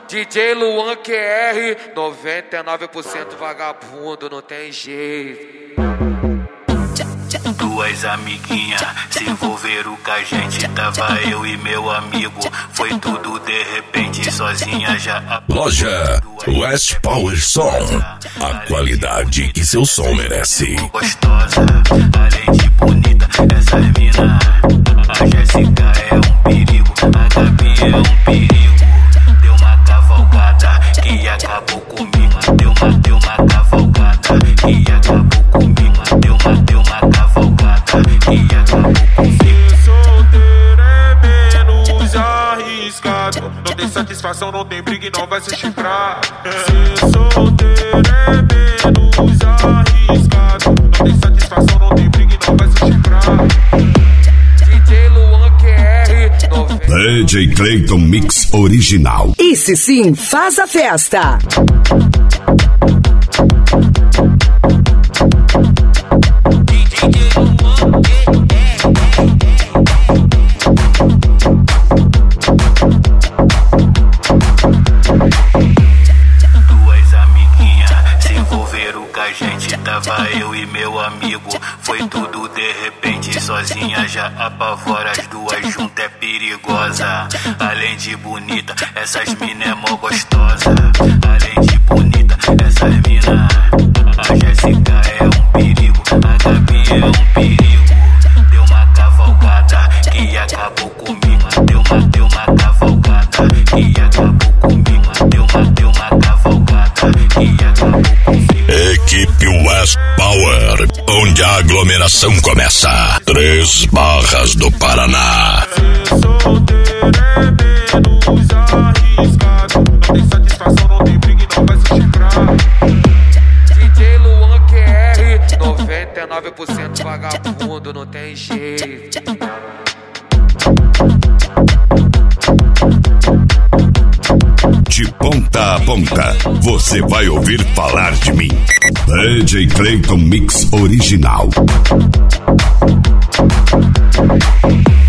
DJ Luan QR, 99% vagabundo, não tem jeito. Duas amiguinhas se envolveram com a gente. Tava eu e meu amigo, foi tudo de repente, sozinha já. Loja West Power Som, a qualidade que seu som merece. Gostosa, além de bonita, essa mina. A Jéssica é um perigo, a Gabi é um perigo. Deu uma cavalgada que acabou comigo. Deu uma cavalgada que acabou comigo. Deu uma cavalgada que acabou comigo. Solteiro é menos arriscado. Não tem satisfação, não tem briga e não vai se chifrar. Ser solteiro é menos arriscado. Não tem satisfação, não tem briga e não vai se chifrar. DJ Luan QR, DJ Clayton Mix Original. Esse sim faz a festa. Duas amiguinhas se envolveram com a gente. Tava eu e meu amigo, foi tudo de repente, sozinha já apavora. As duas juntas é perigosa, além de bonita, essas mina é mó gostosa. Além de bonita, essas mina. A Jéssica é um perigo, a Gabi é um perigo. Deu uma cavalgada que acabou comigo. Deu uma cavalgada que acabou comigo. Deu uma cavalgada que acabou comigo. Equipe West Power, onde a aglomeração começa. 3 Barras do Paraná. Ser solteiro é menos arriscado. Não tem satisfação, não tem briga e não vai se chifrar. DJ Luan QR, 99% vagabundo, não tem jeito. De ponta a ponta, você vai ouvir falar de mim. DJ Clayton Mix Original.